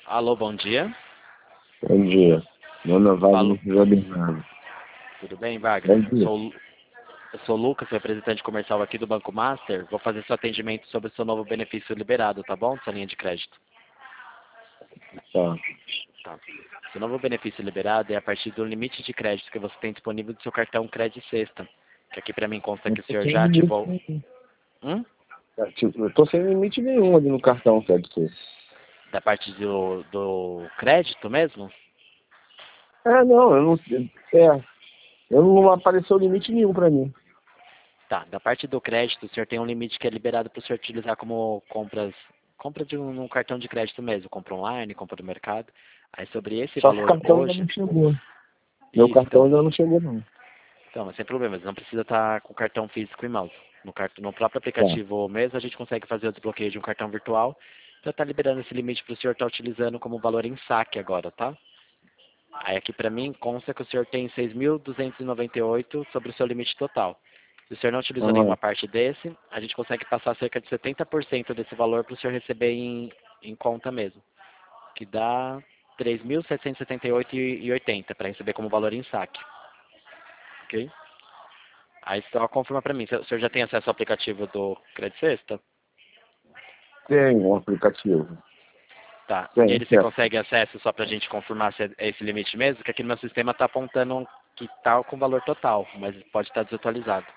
Alô, bom dia. Bom dia. Meu nome é Alô. Wagner Bernardo. Tudo bem, Bom Wagner? dia. Eu sou o Lucas, representante comercial aqui do Banco Master. Vou fazer seu atendimento sobre o seu novo benefício liberado, tá bom? Sua linha de crédito. Tá. Tá. Seu novo benefício liberado é a partir do limite de crédito que você tem disponível do seu cartão Crédito Sexta. Que aqui para mim consta Não que o tô senhor sem já limite ativou. nenhum. Hum? Tipo, eu tô sem limite nenhum ali no cartão, sabe? Da parte do crédito mesmo? Não, eu não. Eu não apareceu limite nenhum pra mim. Tá. Da parte do crédito, o senhor tem um limite que é liberado para o senhor utilizar como compra de um cartão de crédito mesmo. Compra online, compra do mercado. Aí sobre esse Só que o valor cartão ainda hoje. não chegou. Meu Isso, cartão então. ainda não chegou, não. Então, mas sem problemas, não precisa estar com cartão físico e mouse. No próprio Tá. aplicativo mesmo, a gente consegue fazer o desbloqueio de um cartão virtual para estar liberando esse limite para o senhor estar utilizando como valor em saque agora, tá? Aí aqui para mim consta que o senhor tem 6.298 sobre o seu limite total. Se o senhor não utilizou nenhuma Aham. parte desse, a gente consegue passar cerca de 70% desse valor para o senhor receber em conta mesmo, que dá 3.778,80 para receber como valor em saque, ok? Aí só confirma para mim, o senhor já tem acesso ao aplicativo do Credit Sexta? Tem um aplicativo. Tá. Tem, Nele você tem. consegue acesso só para a gente confirmar se é esse limite mesmo? Que aqui no meu sistema está apontando que está com valor total, mas pode estar desatualizado.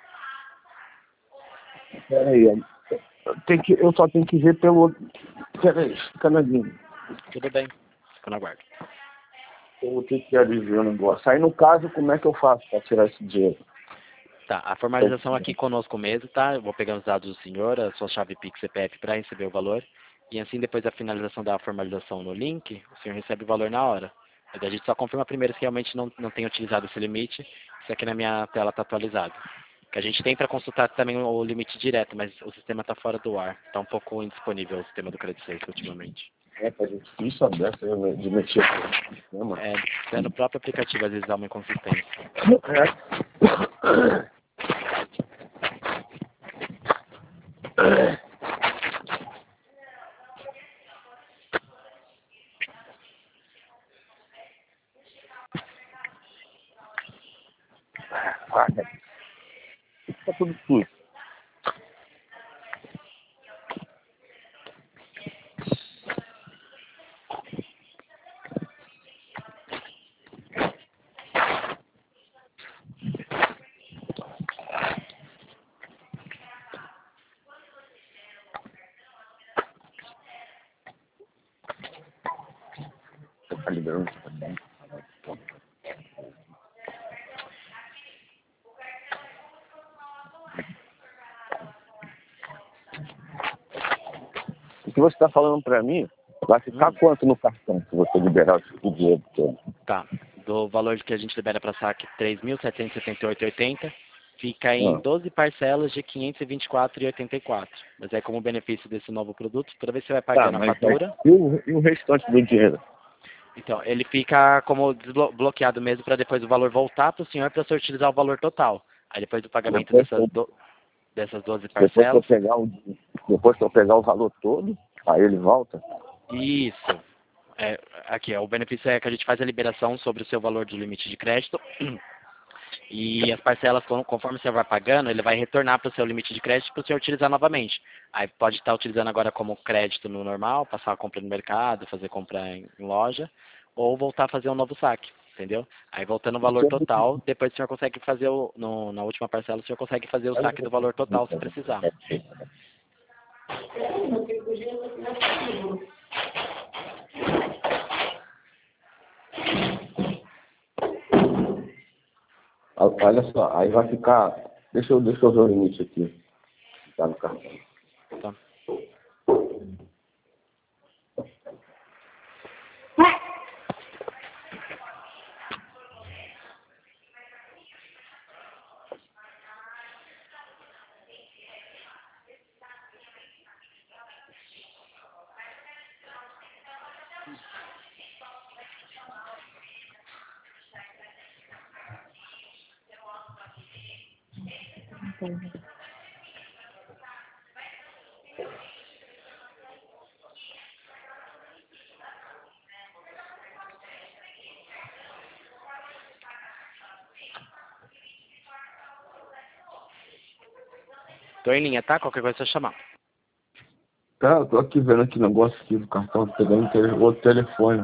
Peraí, eu só tenho que ver pelo. Peraí, fica na linha. Tudo bem, fico na guarda. Eu vou ter que aliviar o negócio. Aí no caso, como é que eu faço pra tirar esse dinheiro? Tá, a formalização aqui conosco mesmo, tá? Eu vou pegar os dados do senhor, a sua chave Pix CPF para receber o valor. E assim, depois da finalização da formalização no link, o senhor recebe o valor na hora. Mas a gente só confirma primeiro se realmente não tem utilizado esse limite. Isso aqui na minha tela está atualizado. Que a gente tem para consultar também o limite direto, mas o sistema está fora do ar. Está um pouco indisponível o sistema do Credit Safe ultimamente. Tá difícil a dessa de mexer com o sistema. É, até no próprio aplicativo às vezes há uma inconsistência. Tá tudo sujo. Tá liberando também. O que você está falando para mim vai ficar quanto no cartão se você liberar o dinheiro todo? Tá. Do valor que a gente libera para saque, 3.778,80, fica em Ah, 12 parcelas de 524,84. Mas é como benefício desse novo produto, toda vez que você vai tá, pagando a mas fatura, e o restante do dinheiro? então ele fica como bloqueado mesmo para depois o valor voltar para o senhor para você utilizar o valor total. Aí depois do pagamento Depois que eu, dessas 12 depois que eu parcelas, pegar o, depois que eu pegar o valor todo, aí ele volta? isso. É, aqui, o benefício é que a gente faz a liberação sobre o seu valor de limite de crédito. E as parcelas, conforme você vai pagando, ele vai retornar para o seu limite de crédito para o senhor utilizar novamente. Aí pode estar utilizando agora como crédito no normal, passar a compra no mercado, fazer compra em loja, ou voltar a fazer um novo saque, entendeu? Aí voltando o valor total, depois o senhor consegue fazer, na última parcela, o senhor consegue fazer o saque do valor total se precisar. Olha só, aí vai ficar. Deixa eu ver o limite aqui. Tá no cartão. Tá? Tô em linha, tá? Qualquer coisa é só chamar. Tá, eu tô aqui vendo aqui o negócio aqui do cartão, tô pegando outro telefone.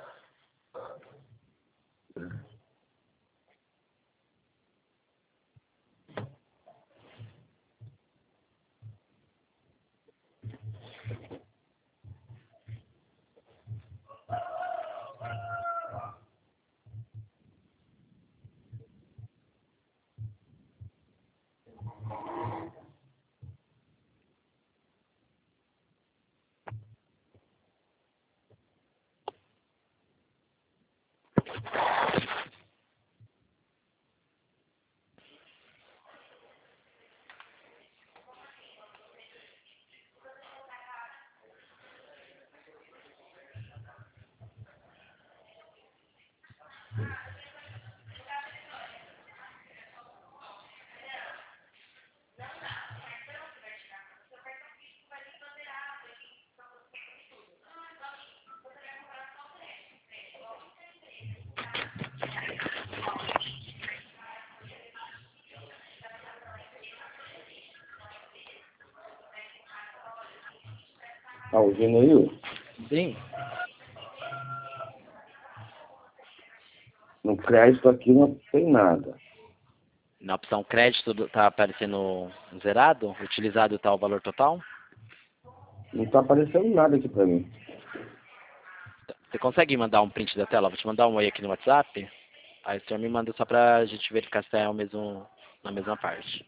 Tá ouvindo aí? Sim. No crédito aqui não tem nada. Na opção crédito tá aparecendo zerado? Utilizado tá o valor total? Não tá aparecendo nada aqui pra mim. Você consegue mandar um print da tela? Vou te mandar um oi aqui no WhatsApp. Aí o senhor me manda só pra gente verificar se é o mesmo, na mesma parte.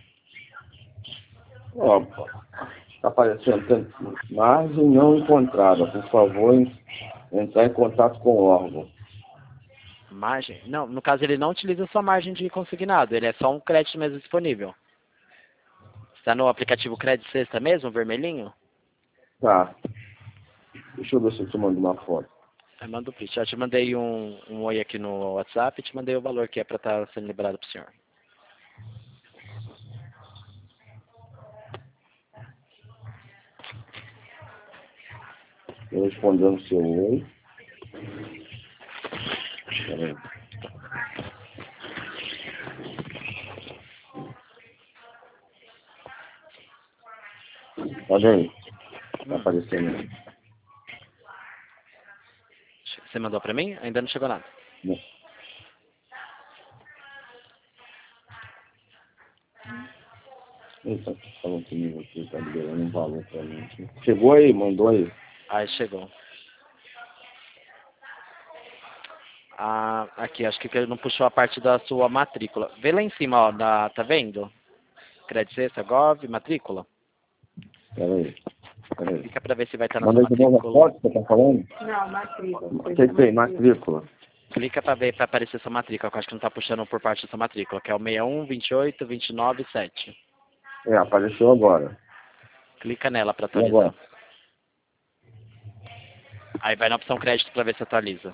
Ó, tá aparecendo margem não encontrada. Por favor, entrar em contato com o órgão. Margem? Não, no caso ele não utiliza sua margem de consignado, ele é só um crédito mesmo disponível. Está no aplicativo Crédito Sexta mesmo, vermelhinho? Tá. Deixa eu ver se eu te mando uma foto. Aí manda o print. Já te mandei um oi aqui no WhatsApp e te mandei o valor que é para estar sendo liberado pro senhor. Eu respondendo o seu oi. Peraí. Olha aí. Tá aparecendo aí. Você mandou para mim? Ainda não chegou nada. Não. Eita, falando comigo aqui, tá liberando um valor pra mim. Chegou aí, mandou aí. Aí chegou. Ah, aqui, acho que ele não puxou a parte da sua matrícula. Vê lá em cima, ó, tá vendo? Crédito Sexta, Gov, matrícula. Peraí. Clica para ver se vai estar na Manda sua aí de novo a matrícula. foto que você tá falando? Não, matrícula. O que tem? Matrícula. Clica para ver, para aparecer sua matrícula, que eu acho que não está puxando por parte da sua matrícula, que é o 61 28 29 7. É, apareceu agora. Clica nela para E agora? atualizar. Aí vai na opção crédito para ver se atualiza.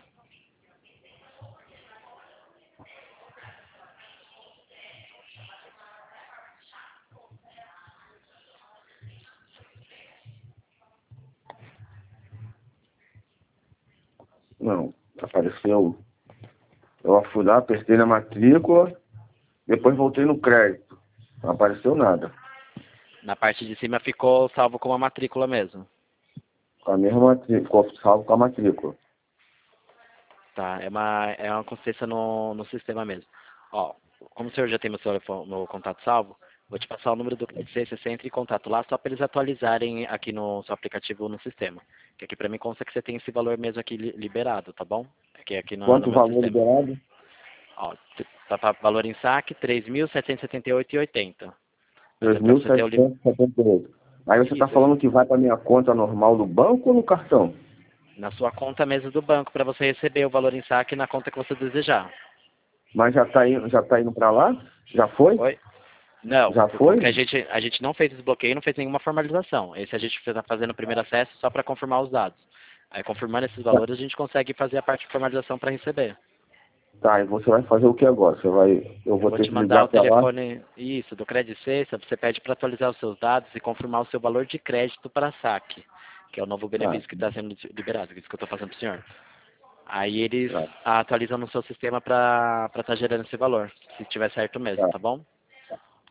Não, apareceu. Eu fui lá, apertei na matrícula, depois voltei no crédito. Não apareceu nada. Na parte de cima ficou salvo com a matrícula mesmo. Com a mesma matrícula, ficou salvo com a matrícula. Tá, é uma consciência no sistema mesmo. Ó, como o senhor já tem meu contato salvo, vou te passar o número do crédito, você entra em contato lá só para eles atualizarem aqui no seu aplicativo no sistema. Que aqui para mim consta que você tem esse valor mesmo aqui liberado, tá bom? Aqui no Quanto meu valor sistema. liberado? Ó, tá para valor em saque, 3.778,80. Mas é para você ter o 2.778. Aí você está Isso, falando que vai para minha conta normal do banco ou no cartão? na sua conta mesmo do banco, para você receber o valor em saque na conta que você desejar. Mas já tá indo para lá? Já foi? Oi? Não, Já foi? porque a gente não fez desbloqueio, não fez nenhuma formalização. Esse a gente está fazendo o primeiro acesso só para confirmar os dados. Aí, confirmando esses valores, a gente consegue fazer a parte de formalização para receber. Tá, e você vai fazer o que agora? Eu Eu vou vou ter te que mandar ligar o para lá? telefone, isso, do Crédito Sexta, você pede para atualizar os seus dados e confirmar o seu valor de crédito para saque, que é o novo Tá, benefício que está sendo liberado, que é isso que eu estou fazendo para o senhor. Aí eles tá, atualizam no seu sistema para estar gerando esse valor, se tiver certo mesmo, tá. tá bom?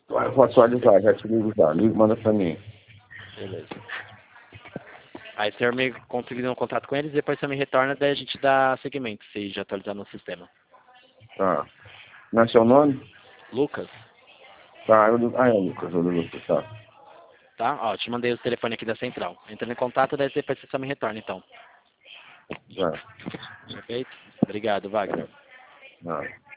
Eu vou atualizar, já te ligo já. Liga, manda pra mim. Beleza. Aí o senhor me conseguir um contato com eles, depois você me retorna, daí a gente dá seguimento, se já atualizar no sistema. Tá. Não é seu nome? Lucas, Tá, é o Lucas, tá. tá? Ó, te mandei o telefone aqui da central. Entra em contato, daí depois você só me retorna, então. Já. Perfeito? Obrigado, Wagner. Tá.